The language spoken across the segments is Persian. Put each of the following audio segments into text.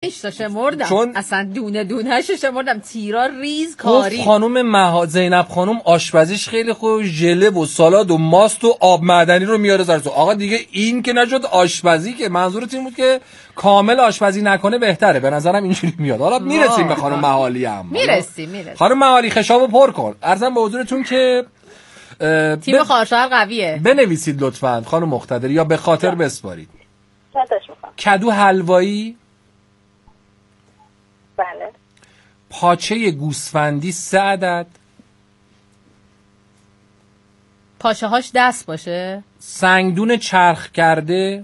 5 تا شمردم، چون اصلا دونه دونه شمردم، تیرا ریز کاری. خانم زینب خانم آشپزیش خیلی خوب، ژله و سالاد و ماست و آب معدنی رو میاره سر تو. آقا دیگه این که نشد آشپزی، که منظورت این بود که کامل آشپزی نکنه بهتره، به نظرم اینجوری میاد. حالا میرسیم به خانم مهالی. هم میرسیم. خانم مهالی خشابو پر کن. عرضم به حضورتون که تیم خارشهر قویه. بنویسید لطفاً خانم مقتدری، یا به خاطر بسپارید. کدو حلوایی. بله. پاچه گوسفندی 3 عدد. پاچه هاش دست باشه. سنگدون چرخ کرده.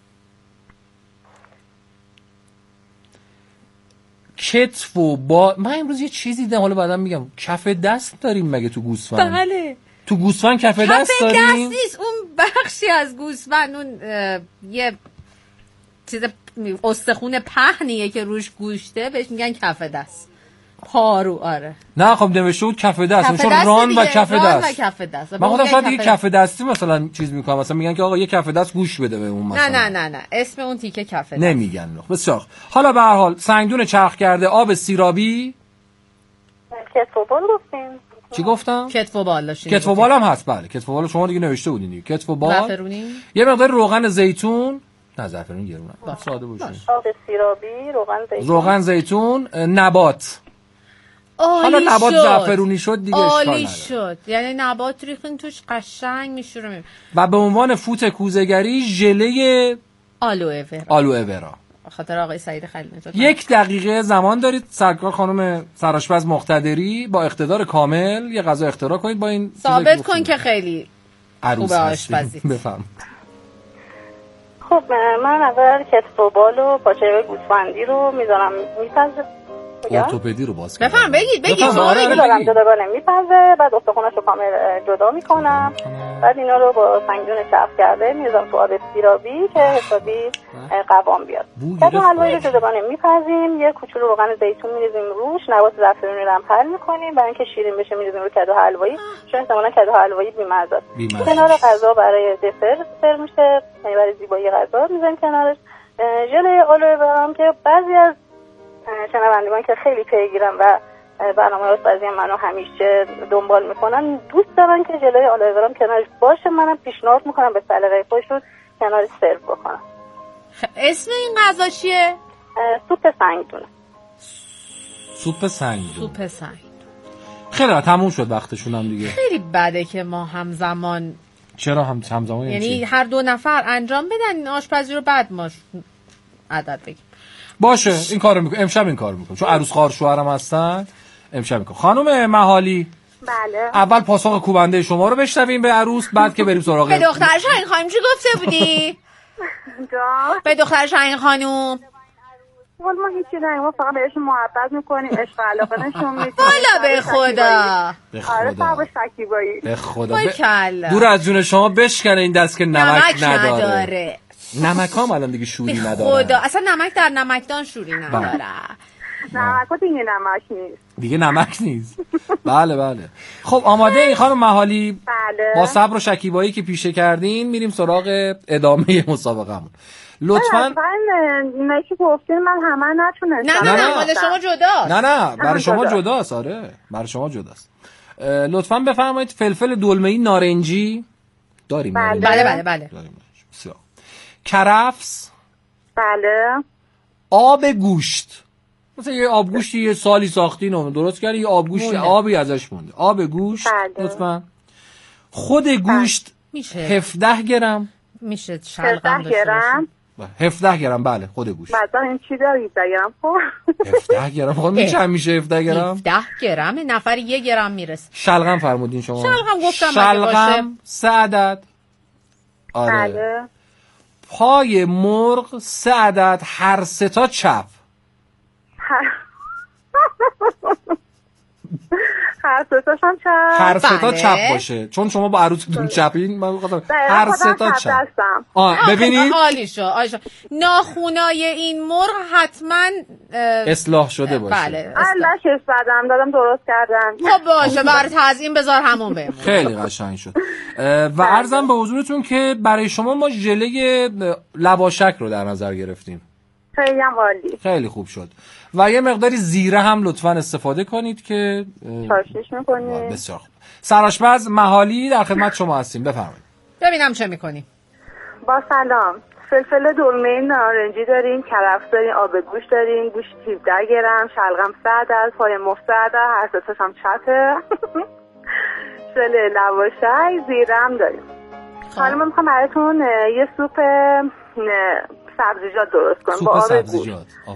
کتف و من امروز یه چیزی دیدم، حالا بعدم میگم. کف دست داریم مگه تو گوسفند؟ بله. تو گوسفند کف دست داریم؟ کف دست نیست، اون بخشی از گوسفند، اون یه چیز استخون پهنیه که روش گوشته، بهش میگن کف دست. پارو. آره نه خب نوشته بود کف دست، چون ران و کف دست. من خودم شاید دیگه کف دستی مثلا چیز میکنم، مثلا میگن که آقا یه کف دست گوش بده به اون مثلا. نه اسم اون تیکه کف دست نمیگن. بسیار. حالا به هر حال سنگدون چرخ کرده، آب سیرابی. کتف و بال گفتیم. چی گفتم؟ کتف و بال. کتف و بال هم هست. بله کتف و بال شما دیگه نوشته بودین دیگه. کتف و بال. زعفرونی. یه مقدار روغن زیتون. نه زعفرون گرونه. ساده باشه. آب سیرابی، روغن زیتون، نبات. حالا نبات زعفرونی شد دیگه اشکال نداره. عالی شد. یعنی نبات ریختین توش قشنگ میشوره. و به عنوان فوت کوزه‌گری ژله آلوئه ورا. خاطر آقای سعید خلیل. 1 دقیقه زمان دارید سرکار خانم سرآشپز مقتدری با اقتدار کامل یه غذا اختراع کنید. با این ثابت کن که خیلی خوبه آشپزی. بفهم. خب من اول کتف و بال و پاچه گوسفندی رو میذارم میپزه. ارتوپدی رو باز کنم. بفهم بگید شما میذارم جداگانه میپزه، بعد استخونش رو کامل جدا میکنم، بعد اینا رو با سنگدون چرخ کرده میذارم تو آب سیرابی که حسابی قوام بیاد. کدو حلوایی رو جداگانه میپزیم، یه کوچولو روغن زیتون میریزیم روش، نبات زعفرونی رو هم حل میکنیم، برای اینکه شیرین بشه میریزیم رو کدو حلوایی، چون احتمالاً کدو حلوایی بی‌مزه است. کنار غذا برای دسر سرو میشه، یعنی برای زیبایی غذا میذاریم کنارش. ژله آلوئه ورا که بعضی از شنوندگان که خیلی پیگیرن و برنامه آشپزی منو همیشه دنبال میکنن، دوست دارن که ژله آلوئه ورا کنارش باشه. منم پیشنهاد میکنم به سلیقه خودشون کنارش سرو بکنن. اسم این غذا چیه؟ سوپ سنگدونه. سوپ سنگدون. خیلی تموم شد وقتشون هم دیگه. خیلی بده که ما همزمان. چرا همزمان؟ یعنی هر 2 نفر انجام بدن این آشپزی رو، بعد ما عدد بگیم. باشه این کارو میکنم امشب، این کارو میکنم چون عروس خواهر شوهرم هستن. امشب میکنم. خانم مهالی. بله. اول پاسخ کوبنده شما رو بشنویم به عروس، بعد که بریم سراغ به دختر شاهین خانم چی گفته بودی؟ به دختر شاهین خانم ولی ما هیچی نگیم، ما فقط بهشون محبت میکنیم، عشق علاقه نشون میدیم. والا به خدا. آره صاحب شکیبایی. به خدا. دور از جون شما بشکنه این دست که نمک نداره. نمک هم الان دیگه شوری نداره. خدا اصلا نمک در نمکدان شوری نداره. نمک دیگه نمک نیست. دیگه نمک نیست. بله. خب آماده این خانم مهالی؟ بله. با صبر و شکیبایی که پیشه کردین میریم سراغ ادامه مسابقه‌مون. لطفاً اینایی که گفتین من همه نتونستم. نه مال شما جداست. نه برای شما جداست. آره برای شما جداست. لطفاً بفرمایید فلفل دلمه‌ای نارنجی داریم. بله. داریم. بسیار. کرفس. بله. آب گوشت. مثلا یه آب گوشتی یه سالی ساختین و درست کردین، یه آب گوشتی آبی ازش مونده. آب گوشت. بله. لطفاً. خود گوشت میشه 17 گرم. میشه شلغم 17 گرم. 17 گرم بله خود گوشت. بعدا این چی داری 17 گرم خب 17 گرم خب چند میشه 17 گرم؟ 17 گرم نفر 1 گرم میرسه. شلغم فرمودین شما؟ شلغم گفتم شلغم 3 عدد. آره. بله. پای مرغ 3 عدد، هر 3 تا چپ. هر 3 تاشم چپ. هر 3 تا چپ باشه چون شما با عروستون چپین. من گفتم هر 3 تا چپ. ببینید عالی شد. ناخونای این مرغ حتما اصلاح شده باشه. بله. الله شش بدم دادم درست کردم. خب باشه برای تزیین بذار همون بمونه. خیلی قشنگ شد. و عرضم به حضورتون که برای شما ما ژله لواشک رو در نظر گرفتیم. خیلی هم عالی. خیلی خوب شد. و یه مقداری زیره هم لطفاً استفاده کنید که تشویش می‌کنید. بسیار خوب. سرآشپز مهالی در خدمت شما هستیم، بفرمایید. ببینم چه می‌کنی. با سلام. فلفل دلمه نارنجی داریم، کرفس داریم، آب گوش داریم، گوش 17 گرم، شلغم 100 عدد، پای مفت 100 عدد، هر ستاش هم چپه. شله لواشک، زیره هم داریم. حالا ما می‌خوام براتون یه سوپ سبزیجات درست کنیم با آب گوشت.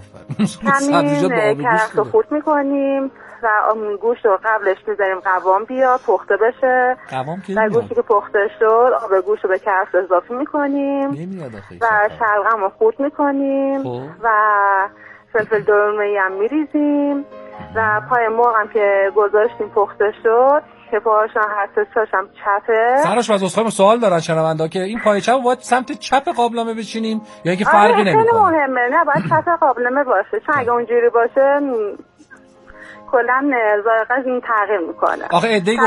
همین کرفس رو خورد میکنیم و گوشت رو قبلش میذاریم قوام بیاد پخته بشه. و گوشتی که پخته شد آب گوشت رو به کرفس اضافه میکنیم و شلغم رو خورد میکنیم و فلفل دلمه‌ای هم میریزیم و پای مرغ هم که گذاشتیم پخته شد که پاهاشون هر سه‌تاش هم چپه. سرآشپز دوستان سوال دارن شنوندا که این پای چپ باید سمت چپ قابلمه بچینیم یا اینکه فرقی نمیکنه؟ خیلی مهمه. نه باید چپ قابلمه باشه چون اگه اونجوری باشه کلا ذائقه‌اش این تغییر میکنه. آخه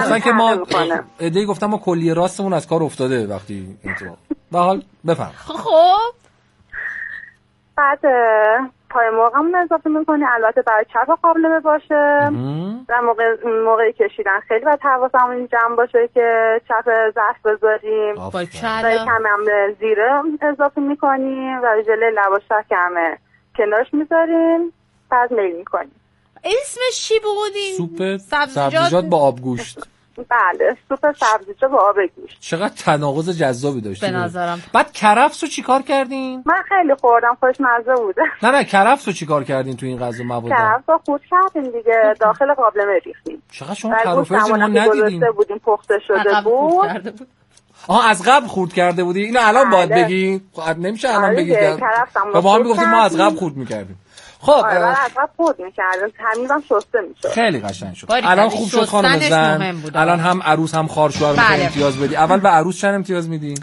ادعی گفتن ما کلیه راستمون از کار افتاده وقتی اینطور. به حال بفهم. خب بعد پای مرغمون اضافه میکنی البته برای چپ قابلمه باشه و موقعی کشیدن خیلی باید حواسمون جمع باشه که چپ ظرف بذاریم و کم هم زیره اضافه میکنیم و ژله لواشک هم کنارش میذاریم بعد میل میکنیم. اسمش چی بودین؟ سوپ سبزیجات با آبگوشت. بله سوپ سبزیجات با آب گوشت. چقدر تناقض جذابی داشت به نظرم. بعد کرفس رو چیکار کردین؟ من خیلی خوردم خوشمزه بوده. نه کرفس رو چیکار کردین تو این غذا مواد؟ کرفس رو خورد کردیم دیگه داخل قابلمه ریختیم. چقدر شما کروفرز ما ندیدین؟ بودیم پخته شده بود. از قبل خورد کرده بودی؟ اینو الان باید بگین. نمیشه الان بگید. با هم میگفتیم ما از قبل خورد می‌کردیم. خب از قبل خورد می‌کردیم تمیزم شسته می‌شد. خیلی قشنگ شد. الان خوب شد خانم زن. الان هم عروس هم خواهرشوهر رو امتیاز بدی. اول به عروس چند امتیاز میدین؟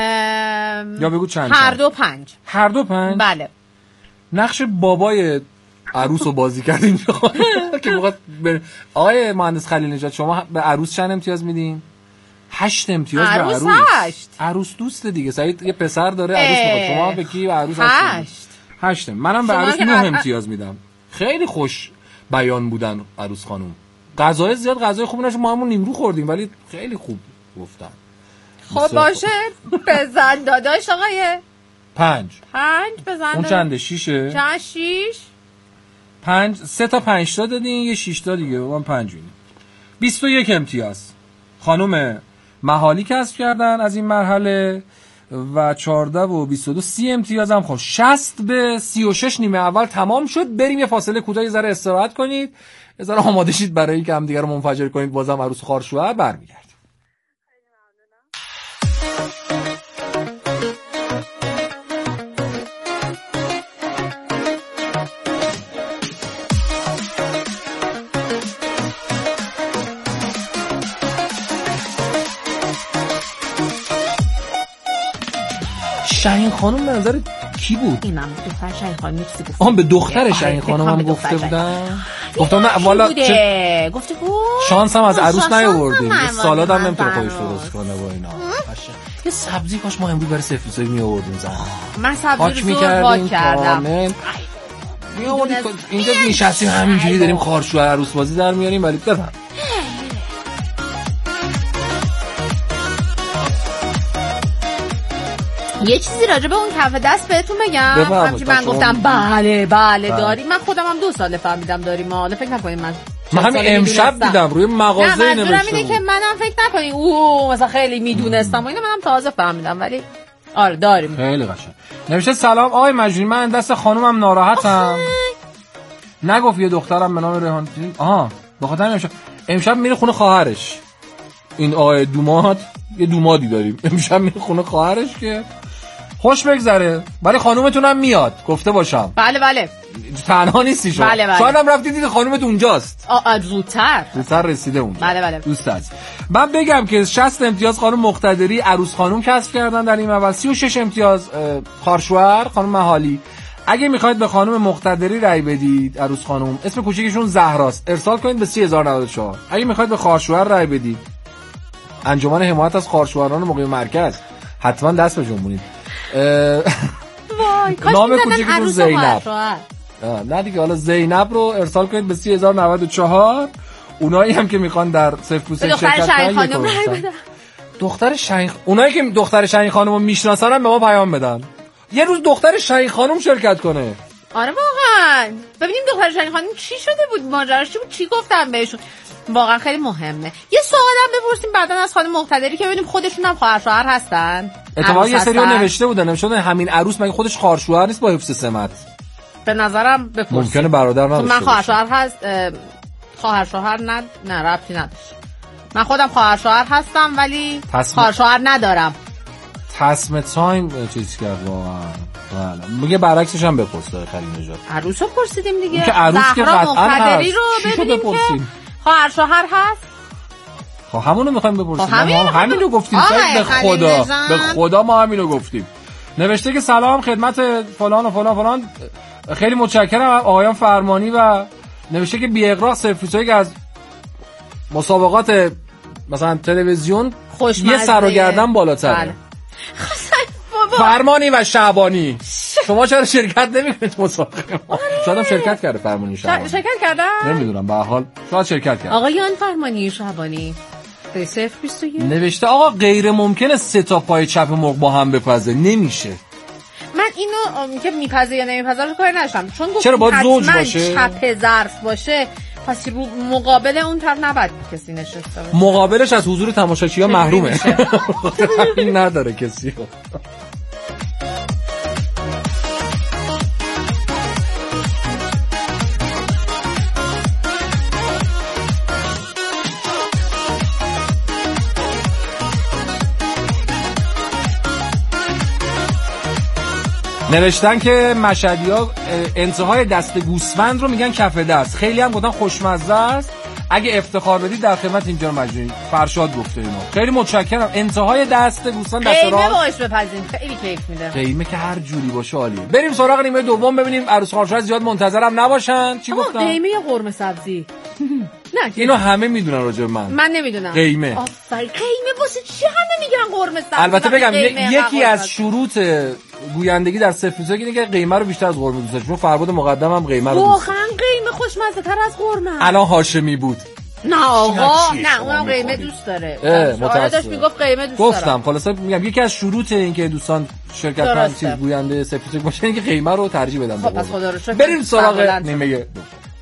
یا بگو چند؟ هر دو 5. هر دو 5؟ بله. نقش بابای عروس رو بازی کردین که می‌خواد آقای مهندس خلیل نژاد شما به عروس چند امتیاز میدین؟ 8 امتیاز به عروس. 8. عروس دوست دیگه. سعید یه پسر داره عروس میخواد. شما به کی؟ به عروس 8. منم به عروس 9 امتیاز میدم. خیلی خوش بیان بودن عروس خانم. غذای زیاد غذای خوبی نشه ما همون نیمرو خوردیم ولی خیلی خوب گفتن. خب باشه بزن داداش آقای 5 بزن. اون چنده؟ 6. چند 6 5 3 تا 5 تا دادین یه 6 تا دیگه من 5 میدم. 21 امتیاز خانم مهالی کسب کردن از این مرحله و 14 و 22 30 امتیاز هم. خب 60 به 36 نیمه اول تمام شد. بریم یه فاصله کوتاه یه ذره استراحت کنید یه ذره آماده شید برای اینکه هم دیگه رو منفجر کنید. بازم عروس خواهرشوهر برمیگردیم. شاهین خانم به نظر کی بود؟ این من دختر شاهین خانم چیزی گفت. به دختر شاهین خانم هم گفته بودن. گفتم نه والا گفته بود. شانس هم از عروس نیاوردیم. یه سالاد هم نمیتونه خودش درست کنه با اینا. یه سبزی کاش ما امروز برای سفیدسایی می آوردیم زن. من سبزی رو پاک کردم. اینجا نشستیم همینجوری داریم خواهرشوهر عروس بازی در میاریم ولی بفهم. یه چیزی راجع به اون کف دست بهتون بگم. همچنین من گفتم بله داریم. من خودم هم 2 ساله فهمیدم داریم. حالا فکر نکنید من همین امشب دیدم روی مغازه نوشته. منظورم اینه که منم فکر نکنید مثلا خیلی میدونستم و اینا منم تازه فهمیدم ولی آره داریم. خیلی قشنگ نوشته سلام آقای مجنی من دست خانومم ناراحتم. نگفت یه دخترم به نام ریحان. بخاطر امشب میره خونه خواهرش. این آقای دوماد یه دومادی داریم امشب میره خونه خواهرش که خوش بگذره ولی خانومتون هم میاد گفته باشم. بله تنها نیستی شما. بله. شاید هم رفتی دیدی خانومت اونجاست. زودتر رسیده اونجا. بله. دوست عزیز من بگم که 60 امتیاز خانم مقتدری عروس خانم کسب کردن در این اول. 36 امتیاز خواهرشوهر خانم مهالی. اگه میخواید به خانم مقتدری رای بدید عروس خانم اسم کوچیکشون زهراست ارسال کنید به 3094. اگه میخواید به خواهرشوهر رای بدید انجمن حمایت از خواهرشوهران مقیم مرکز حتما دست به جنبونید. نام کوچیکتون زینب. نه دیگه، حالا زینب رو ارسال کنید به 3094. اونایی هم که میخوان در صفر پوسه شرکت کنن، دختر شاهین، اونایی که دختر شاهین خانم رو میشناسن هم به ما پیام بدن یه روز دختر شاهین خانم شرکت کنه. آره واقعا ببینیم دختر شاهین خانم چی شده بود، ماجراش چی بود، چی گفتن بهشون. واقعا خیلی مهمه. یه سوالم بپرسیم بعدن از خانم مقتدری که ببینیم خودشون هم خواهر شوهر هستن. اتفاقا یه سری نوشته بودن همین عروس مگه خودش خواهر شوهر نیست با حفظ سمت؟ به نظرم بپرسیم. ممکنه برادر نداشته من خواهر شوهر هست، خواهر شوهر نه ربطی نداشت. من خودم خواهر شوهر هستم ولی خواهر شوهر ندارم. تصم تایم چیز کرد واقعا. میگه برعکسش هم بپرسه خلیل نژاد. عروسو پرسیدیم دیگه. که عروس که قطعا هست. رو ببینیم که خواهر شوهر هست. خب همونو میخوایم بپرسیم. همینو گفتیم. به خدا ما همینو گفتیم. نوشته که سلام خدمت فلان و فلان فلان، خیلی متشکرم آقایان فرمانی، و نوشته که بی اغراق سرفیسایی از مسابقات مثلا تلویزیون یه سر و گردن بالاتره. فرمانی و شعبانی شما چرا شرکت نمی‌کنید مسابقه ما؟ شاید هم شرکت کرده فرمانی شعبانی. شرکت کردن؟ نمیدونم، به هر حال شاید شرکت کرده. آقایان فرمانی شعبانی به 021 نوشته آقا غیر ممکنه 3 تا پای چپ مرغ با هم بپزه، نمیشه. من اینو که میپزه یا نمیپزه رو کاری نداشتم، چون گفتم چرا باید زوج باشه؟ چپ ظرف باشه، پس رو مقابل اون طرف نباید کسی نشسته باشه. مقابلش از حضور تماشاچی‌ها محرومه. این نداره کسی. نوشتن که مشهدی‌ها انتهای دست گوسفند رو میگن کف دست. خیلی هم گفتن خوشمزه است. اگه افتخار بدید در خدمت اینجا مجنون فرشاد گفته اینو. خیلی متشکرم. انتهای دست گوسفند دست راست. قیمه باش بپزین. خیلی کیف میده. قیمه که هر جوری باشه عالیه. بریم سراغ نیمه دوم ببینیم عروس خواهرشوهر زیاد منتظرم نباشن. چی گفتن؟ قیمه یا قرمه سبزی؟ نه اینو همه میدونن راجع به من نمیدونم. قیمه. آفرین. قیمه واسه چی همه میگن قرمه سبزی؟ البته بگم یکی از شروط گویندگی در صفر اینه که قیمه رو بیشتر از قرمه دوست داشت. چون فرباد مقدم هم قیمه رو دوست داشت. واقعا قیمه خوشمزه تر از قرمه. الان هاشمی بود. نه آقا نه اونم قیمه دوست داره. آره داشت میگفت قیمه دوست داره. گفتم خلاصا میگم یکی از شروط این که دوستان شرکت کنن چیز گوینده صفر باشه اینه که قیمه رو ترجیح بدن. خب پس خدا رو شکر. بریم سراغ نیمه دو.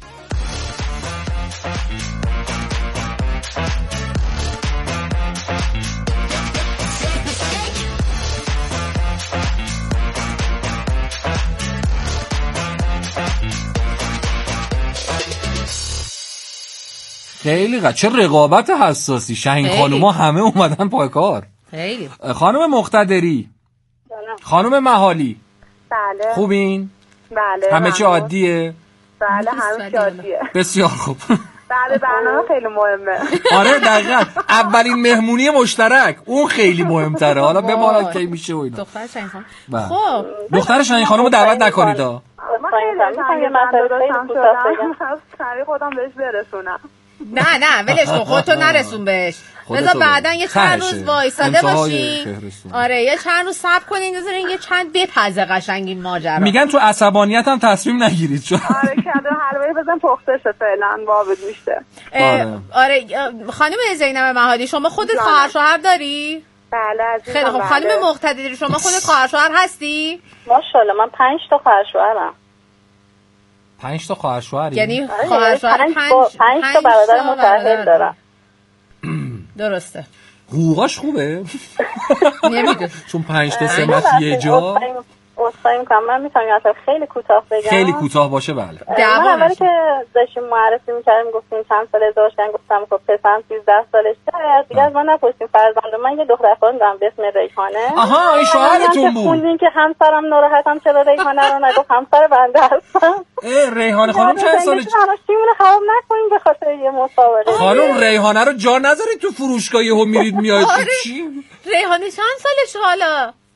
خیلی چه رقابت حساسی. شاهین خانوما همه اومدن پای کار. خیلی. خانم مقتدری، خانم مهالی، بله. خوبین؟ بله. همه چی عادیه؟ بله همه چی عادیه. بسیار خوب. بله برنامه خیلی مهمه. آره دقیقاً اولین مهمونی مشترک اون خیلی مهمتره. حالا بماند کی میشه و اینا. دختر شاهین خانم. خب دختر شاهین خانم رو دعوت نکنید ها. من خیلی یه مسئله خیلی کوتاه بگم. خودم بهش برسونم. نه ولش کن، خودتو نرسون بهش. بذار بعدن یه چند روز وایساده باشین. آره یه چند روز صبر کنین بذارین یه چند بپزه قشنگ این ماجرا. میگن تو عصبانیت هم تصمیم نگیرید چون آره کدو حلوایی بزن پخته شه فعلا باب گوشته. آره خانم زینب مهادی شما خودت خواهر شوهر داری؟ بله عزیزم. خیلی خب خانم مقتدری شما خودت خواهر شوهر هستی؟ ماشاءالله من 5 تا خواهر شوهرم. 5 تا خواهر شوهری؟ یعنی خواهر شوهر 5 تا برادر متأهل دارم. درسته. حقوقاش خوبه؟ نمیدونم. چون 5 تا سمت یه جا. اصلا میکنم من میتونم اصلا خیلی کوتاه بگم. خیلی کوتاه باشه بله. من اولی که داشتیم معرفی میکردیم گفتیم چند سال ازدواج کردن گفتم خب پسرم 13 سالشه دیگه از من نپرسیم فرزند من یه دختر خواهرم دارم به اسم ریحانه. آها این شوهرتون بود. خوندین که همسرم ناراحتم چرا ریحانه رو نگفت همسر بنده هستم. ریحانه خانم چند سالشه؟ همشیمون خراب نکنین به خاطر یه مسابقه. خانم ریحانه رو جا نذارید تو فروشگاه یهو میرید میاید چی؟ ریحانه چند سالشه حالا؟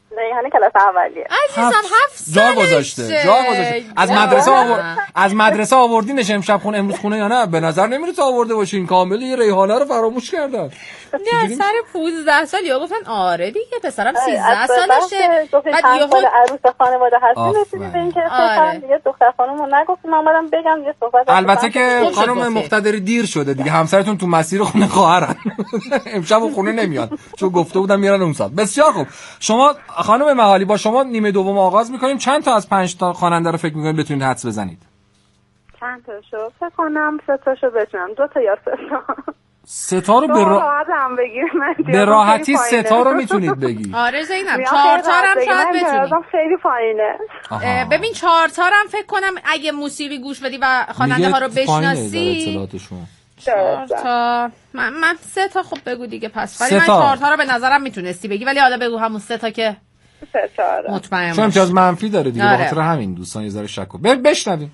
ریحانه کلاس اولیه. عزیزم 7 سالشه. جا گذاشته. از مدرسه آوردینش امشب خونه امروز خونه یا نه؟ به نظر نمیره تو آورده باشین. کامل یه ریحانه رو فراموش کردن. نه سر 15 سال یا گفتن آره دیگه پسرم 13 سالشه. بعد یهو عروس خانواده هستین رسیدید به اینکه دیگه دختر خانومو نگفتیم اومدم بگم یه صحبت. البته که خانم مقتدری دیر شده دیگه، همسرتون تو مسیر خونه خواهرن. امشب خونه نمیاد چون گفته بودم میرن اون ساعت. بسیار خوب. شما خانم مهالی با شما نیمه دوم آغاز می‌کنیم. چند تا از 5 تا خواننده رو فکر می‌کنید بتونید حدس بزنید؟ چند تاشو فکر کنم 3 تاشو بتونم. 2 تا یا 3 تا. 3 تا رو به راحتی 3 تا رو میتونید بگی. آره زینب 4 تا هم شاید بتونی. خیلی پایینه. ببین 4 تا هم فکر کنم اگه موسیقی گوش بدی و خواننده ها رو بشناسی 4 تا من 3 تا خب بگو دیگه پس. ولی من 4 تا رو به نظرم میتونستی بگی، ولی حالا بگو همون 3 تا که 3 تا مطمئن چون امتیاز منفی داره دیگه. به خاطر همین دوستان یه ذره شک کنید. بشنویم.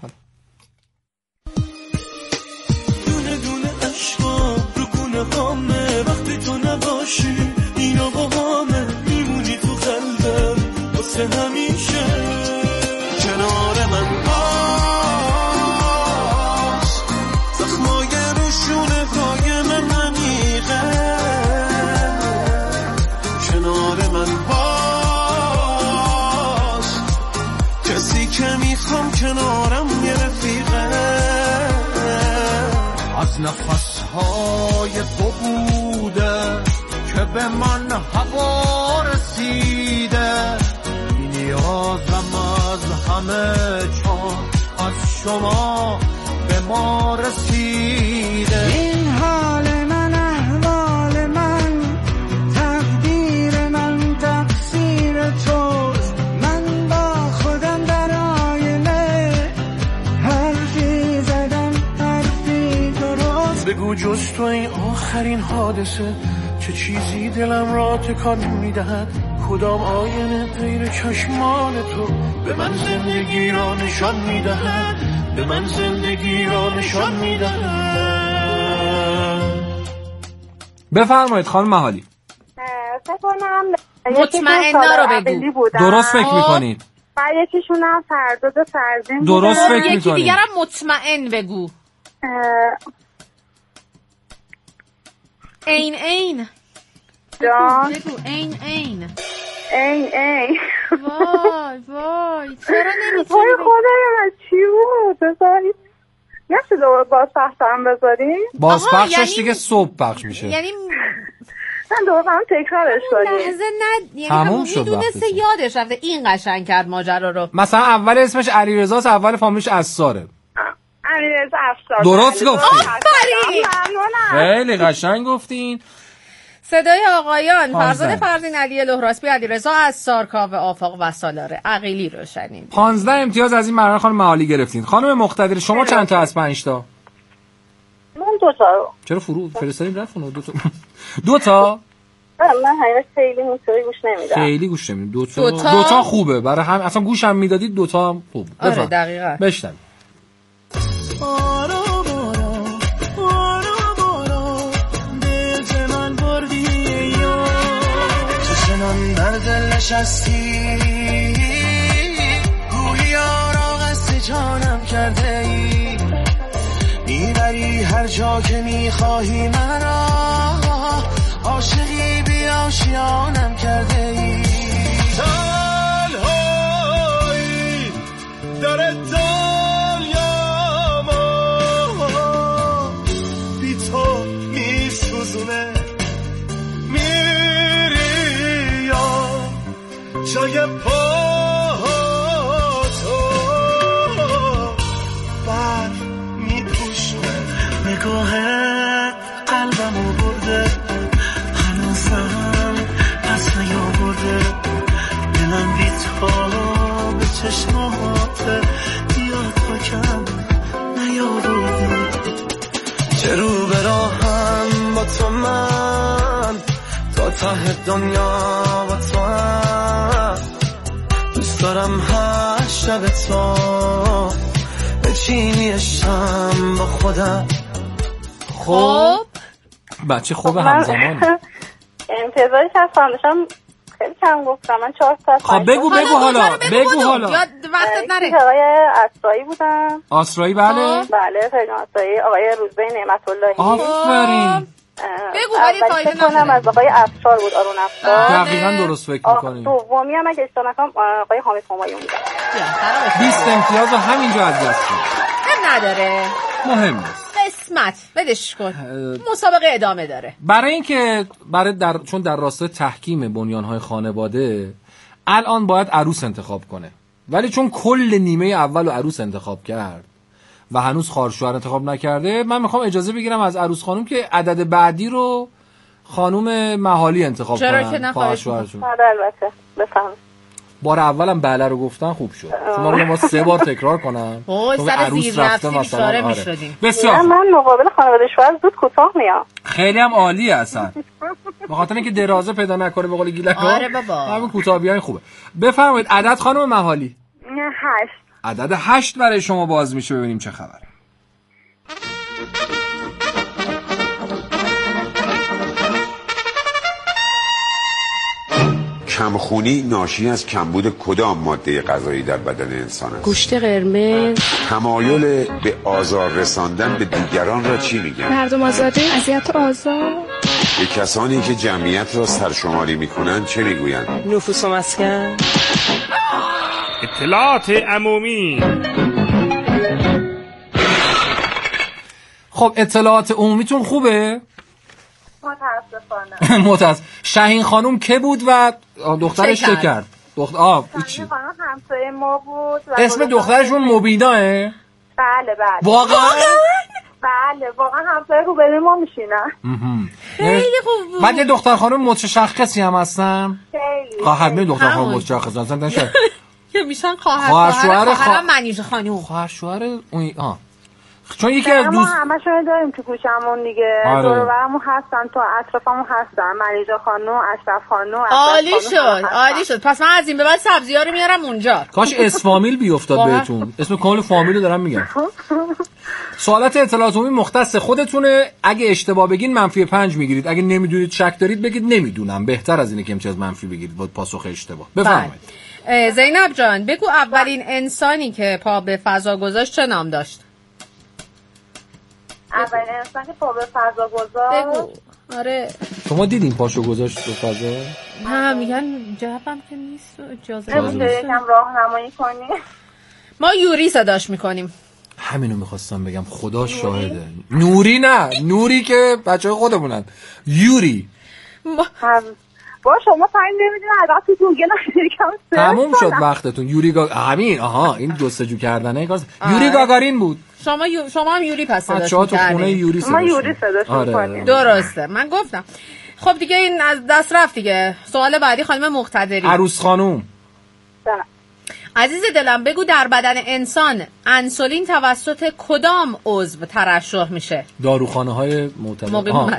وقتی تو نباشی اینا با همه میمونی تو قلبم واسه همیشه کنار من باش زخمای روشونه های من نمیغه کنار من باش کسی که میخوام کنارم یه رفیقه از نفسهای تو بوده که به من هوا رسیده نیازم از همه جان از شما به ما رسیده این حال من احوال من تقدیر من تقصیر توست من با خودم در آینه حرفی زدم حرفی درست بگو جز تو این آخرین حادثه چه چیزی دلم را تکان میدهد کدام آینه غیر چشمان تو به من زندگی را نشان میدهد به من زندگی را نشان میدهد. بفرمایید خانم مهالی. فکر کنم مطمئنا رو بگو. درست فکر میکنید؟ یکیشون هم فرداد فرزین درست فکر میکنید. یکی دیگر هم مطمئن بگو. این جان بگو این وای چرا نمیتونی وای خدایا من چی بود بذارید نشه دوباره باز پخشم بذاریم بازپخشش دیگه صبح پخش میشه یعنی من دوباره هم تکرارش کنیم لحظه یعنی میدونسته یادش رفته این قشنگ کرد ماجرا رو. مثلا اول اسمش علیرضاست اول فامیلش ازساره. علیرضا افسار. درست گفتین. ممنونم. خیلی قشنگ گفتین. صدای آقایان فرزاد فرزین، علی لهراسبی، علیرضا ازسار، کاوه آفاق و سالار عقیلی رو شنیدید. 15 امتیاز از این مرحله خانم مهالی گرفتین. خانم مقتدر شما چند تا از 5 تا؟ من 2 تا رو. چرا فرستادیم رفت اون 2 تا؟ 2 تا؟ من حقیقت خیلی موسیقی گوش نمیدم. خیلی گوش نمیدم. 2 تا خوبه برای هم اصلا گوشم میدادید 2 تا هم خوب. آره دقیقاً. بشنوید. نشستی گویی آرا قصد جانم کرده ای میبری هر جا که میخواهی مرا عاشقی بی آشیانم کرده ای تنهایی در دنیاما بی تو میسوزونه جای پاتو برف میپوشونه نگاه قلبمو برده هنوزم پس نیاورده دلم بی تو به چشماته بیاد پاکم نیاورده چه رو به راهم با تو من تا ته دنیا با تو دوست دارم هر شب تو بچینیشم با خودم. خب بچه خوب همزمان انتظاری که از خواندشم خیلی کم گفتم، من 4 ساعت. خب بگو حالا یاد وقتت نره. آقای اسرایی بودم. اسرایی بله خیلی اسرایی. آقای روزبه نعمت اللهی. آفرین. بگو ولی تایید نکنم از آقای افشار بود، آرون افشار. دقیقاً درست فکر می‌کنی. دومی هم اگه اشتباه نکنم آقای حامد همایون بود. 20 امتیاز رو همینجا از دست نداره. مهم نیست. قسمت بدش کن. مسابقه ادامه داره. برای اینکه چون در راستای تحکیم بنیان‌های خانواده الان باید عروس انتخاب کنه، ولی چون کل نیمه اول عروس انتخاب کرد و هنوز خواهرشوهر انتخاب نکرده، من میخوام اجازه بگیرم از عروس خانم که عدد بعدی رو خانم مهالی انتخاب کنن. چرا که نخواهرشون؟ البته بفهم. بار اولم بله رو گفتن خوب شد. شما ما 3 بار تکرار کنم. چون عروس رفته مثلا بسیار. من مقابل خانواده شوهر زود کوتاه میام. خیلی هم عالیه اصلا. به خاطر اینکه درازه پیدا نکنه به قول گیلک. آره بابا. همین کوتاهیای خوبه. بفرمایید عدد خانم مهالی. 8. عدد 8 برای شما باز میشه، ببینیم چه خبره. کمخونی ناشی از کمبود کدام ماده غذایی در بدن انسان است؟ گوشت قرمز. تمایل به آزار رساندن به دیگران را چی میگن؟ مردم آزاده، اذیت و آزار. به کسانی که جمعیت را سرشماری میکنن چه میگوین؟ نفوس و مسکن. اطلاعات عمومی. خب اطلاعات عمومیتون خوبه؟ متاسفانه. شاهین خانم که بود و دخترش چه کرد؟ هیچی. خانم همسایه ما بود. اسم دخترشون مبیناه؟ بله. واقعا همسایه روبروی ما میشینن. خیلی خوب بود. بعد یه دختر خانم متشخصی هم هستن؟ خیلی. خواهر دختر خانم متشخص هستن که میشن خواهر منیژه خانم. خواهرشوهر اون چون یکی از ما همشون داریم تو کوچمون دیگه. دور و برمون هستن، تو اطرافمون هستن. منیژه خانم، اشرف خانم. عالی شد. پس من از این به بعد سبزی‌ها رو میارم اونجا. کاش اسفامیل بیافتاد بهتون. اسم کامل فامیل رو دارم میگم. سوالات اطلاعات عمومی مختص خودتونه. اگه اشتباه بگین -5 میگیرید. اگه نمیدونید شک دارید بگید نمیدونم. بهتر از اینه که امتیاز منفی بگیرید با پاسخ اشتباه. بفرمایید. زینب جان بگو اولین انسانی که پا به فضا گذاشت چه نام داشت؟ اولین انسان که پا به فضا گذاشت. بگو. آره. شما دیدین پاشو گذاشت به فضا؟ نه میگن جوابم که نیست. اجازه یکم راهنمایی کنی. ما یوری صداش میکنیم. همینو میخواستم بگم، خدا شاهده. نوری نه، نوری که بچه‌های خودمونن. یوری. با شما تایم نمیدین البته تو گوگل یکم تموم شد وقتتون. یوری همین این جستجو کردنه یوری گاگارین بود. شما هم یوری پس صداش می‌کردید. بچه‌ها تو خونه یوری صداش. ما یوری صداش می‌کنیم. درسته. من گفتم. خب دیگه این از دست رفت دیگه. سوال بعدی خانم مقتدری. عروس خانم. عزیز دلم بگو در بدن انسان انسولین توسط کدام عضو ترشح میشه؟ داروخانه‌های معتبر.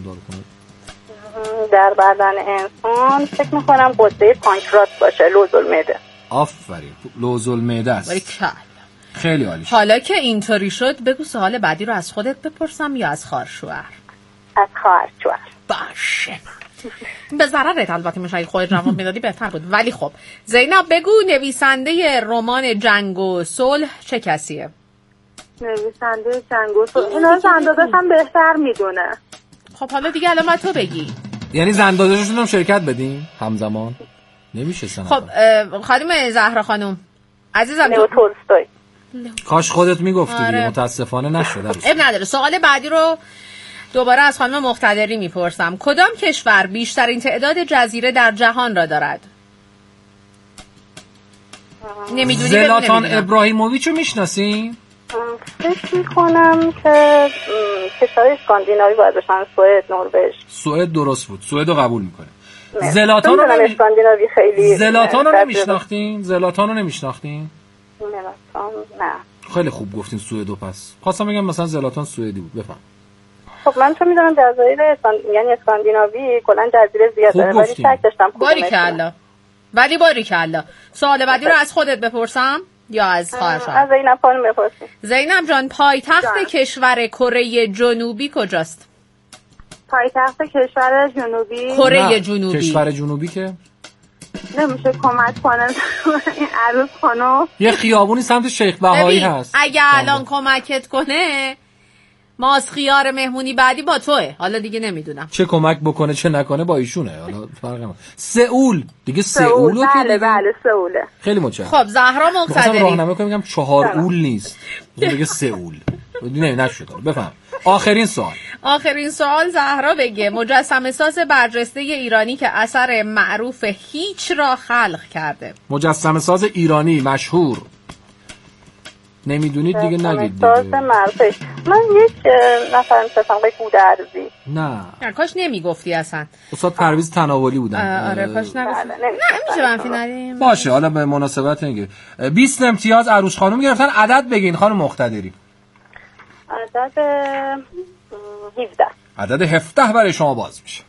در بدن انسان فکر میکنم غده پانکراس باشه، لوزالمعده. آفرین، لوزالمعده است. خیلی عالی. حالا که اینطوری شد بگو سوال بعدی رو از خودت بپرسم یا از خواهرشوهر؟ از خواهرشوهر. باشه. به ضررت البته میشه خودت جواب میدادی بهتر بود. ولی خب زینب بگو نویسنده رمان جنگ و صلح چه کسیه؟ نویسنده جنگ و صلح اینا زنداداش هم بهتر میدونه. خب حالا دیگه الان تو بگی. یعنی زنداداشون هم شرکت بدیم همزمان؟ نمیشه سن. خب خانم زهرا خانم عزیزم لئو تولستوی. کاش خودت میگفتی دیگه. متاسفانه نشد. اب نداره. سوال بعدی رو دوباره از خانم مقتدری میپرسم. کدام کشور بیشترین تعداد جزیره در جهان را دارد؟ نمیدونی. زلاتان ابراهیموویچ رو میشناسین؟ فکر میکنم که کشور اسکاندیناوی باید باشن. سوئد، نروژ. سوئد درست بود. سوئد رو قبول میکنه. زلاتان رو اسکاندیناوی خیلی. زلاتان رو نمیشناختین؟ زلاتان رو نمیشناختین؟ نه. خیلی خوب گفتین سوئدو. پس خواستم بگم مثلا زلاتان سوئدی بود. بفهم. خب من تو میدونم جزایر یعنی اسکاندیناوی کلا جزیره زیاد داره، ولی شک داشتم. باریکلا. سوال بعدی رو از خودت بپرسم یا از خواهرشوهر؟ از زینب خانم بپرسید. زینب جان پایتخت کشور کره جنوبی کجاست؟ پایتخت کشور جنوبی؟ کره جنوبی. کشور جنوبی که نمیشه کمک کنه این عروس خانم؟ یه خیابونی سمت شیخ بهایی هست. اگه الان کمکت کنه ماست خیار مهمونی بعدی با توه. حالا دیگه نمیدونم چه کمک بکنه چه نکنه با ایشونه. حالا فرق نمیکنه. سئول دیگه سئولو که بله سئوله. خیلی متشکرم. خب زهرا مقتدری راهنمایی کنم میگم 4 اول نیست. دیگه سئول. نشد. بفهم. آخرین سوال زهرا بگه مجسمه ساز برجسته ایرانی که اثر معروف هیچ را خلق کرده. مجسمه ساز ایرانی مشهور. نمیدونید دیگه نگید دیگه. ساز معروفش من یک نفر می‌شناسم آقای گودرزی. نه کاش نمیگفتی اصلا. استاد پرویز تناولی بودن. آره کاش نگفتی. نمیشه منفی ندیم. باشه حالا به مناسبت اینه 20 امتیاز عروس خانم گرفتن. عدد بگین خانم مقتدری. عدد 17. عدد 17 برای شما باز میشه.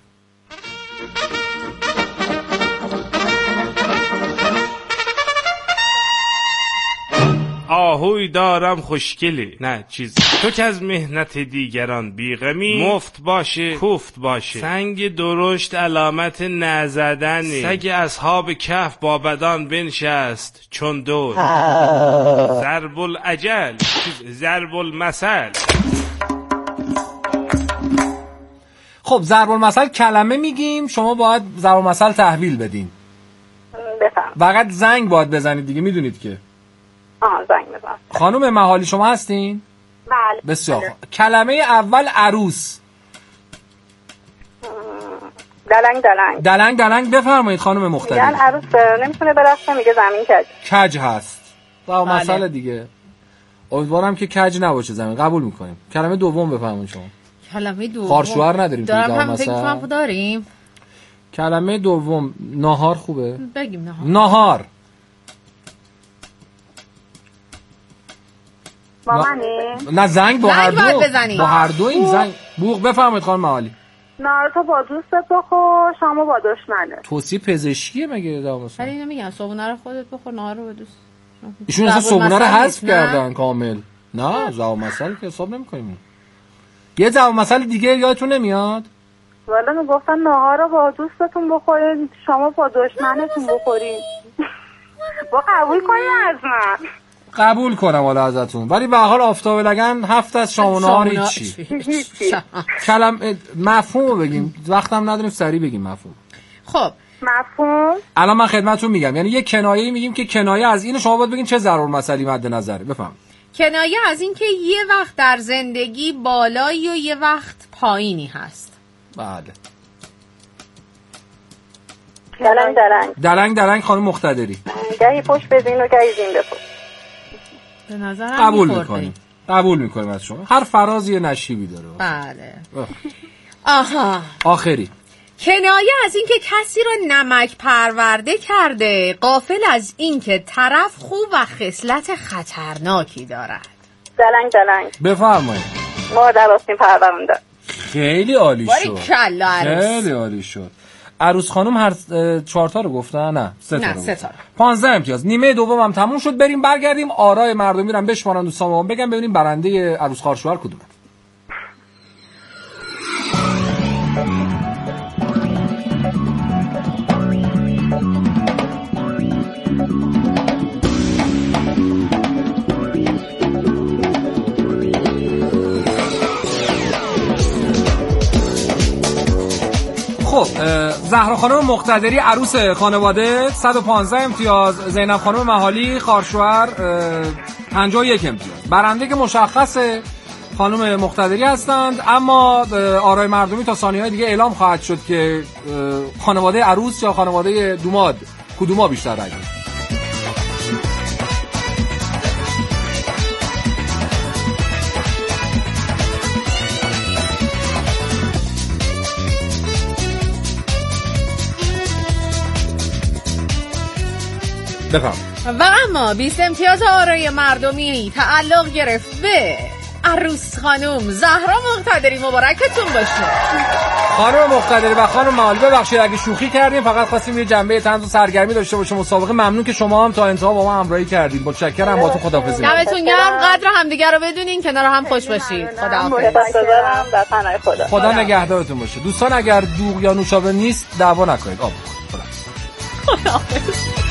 آهوی دارم خوشگلی نه چیز تو که از مهنت دیگران بیغمی مفت باشه کوفت باشه سنگ درشت علامت نزدنی سگ اصحاب کهف با بدان بنشست چون دور ضرب العجل ضرب المثل. خب ضرب المثل کلمه میگیم شما باید ضرب المثل تحویل بدین. بفهم. فقط زنگ باید بزنید دیگه میدونید که. زنگ بزن. خانم مهالی شما هستین؟ بله. بسیار خوب. کلمه اول عروس. دلنگ بفرمایید خانم مقتدی. میگن عروس نمیتونه برقصه میگه زمین کج هست. با مسئله دیگه. امیدوارم که کج نباشه زمین. قبول میکنیم. کلمه دوم بفرمایید شما. کلمه دوم خارشوهر نداریم تو دارم هم فکر کنم داریم. کلمه دوم ناهار خوبه؟ بگیم ناهار. با منی؟ نه زنگ با هر دو. بزنی. با هر دو این زنگ. بوق بفرمایید خانم معالی. نهار تو با دوستت بخور شامو با دشمنت. توصیه پزشکیه مگه دامسا؟ ولی اینو میگم صبحونه رو خودت بخور نهار رو با دوست. ایشون اصلا صبحونه رو حذف کردن کامل. نه جواب مسئله که حساب نمی‌کنیم. یه جواب مسئله دیگه یادتون نمیاد؟ والا میگفتن نهار رو با دوستتون بخورین شما با دشمنتون بخورین. با قبول کنین از من. قبول کنم والا ازتون ولی به حال آفتاب لگن 7 از شام و نهار هیچی. کلم مفهومو بگیم وقتم نداریم سریع بگیم مفهوم. خب مفهوم الان من خدمتتون میگم یعنی یه کنایه‌ای میگیم که کنایه از اینو شما باید بگین چه ضرر مسئله مد نظره. بفهم. کنایه از این که یه وقت در زندگی بالایی و یه وقت پایینی هست. بله. دلنگ خانم مقتدری. گاهی پشت بدین و گاهی زین بپوش. به نظرم قبول میکنیم از شما. هر فرازی نشیبی داره. بله. آها. آخری. کنایه از این که کسی رو نمک پرورده کرده غافل از این که طرف خوب و خصلت خطرناکی دارد. دلنگ بفرمایید. مادر آستین پرورنده. خیلی عالی شد. خیلی عالی شد. عروس خانم هر 4 تا رو گفتن؟ نه 3 تا. 15 امتیاز. نیمه دوم هم تموم شد. بریم برگردیم آرای مردمی رو بشمارن دوستان بگم ببینیم برنده عروس خارشوهر کدومه. خب زهرا خانم مقتدری عروس خانواده 115 امتیاز، زینب خانم مهالی خارشوهر 51 امتیاز. برنده که مشخصه خانم مقتدری هستند، اما آرای مردمی تا ثانیه‌های دیگه اعلام خواهد شد که خانواده عروس یا خانواده دوماد کدوما بیشتر رای داد. بفهم. و اما 20 امتیاز آرای مردمی تعلق گرفت به عروس خانم زهرا مقتدری. مبارکتون باشه خانم مقتدری و خانم مهالی. ببخشید اگه شوخی کردیم، فقط خواستیم یه جنبه طنز و سرگرمی داشته باشه مسابقه. ممنون که شما هم تا انتها با ما همراهی کردید. متشکرم. باهاتون خداحافظی. دمتون گرم. قدر همدیگه رو بدونین، کنار هم خوش باشید. خدا نگهدارتون باشه. دوستان اگر دوغ یا نوشابه نیست دعوا نکنید. خداحافظ.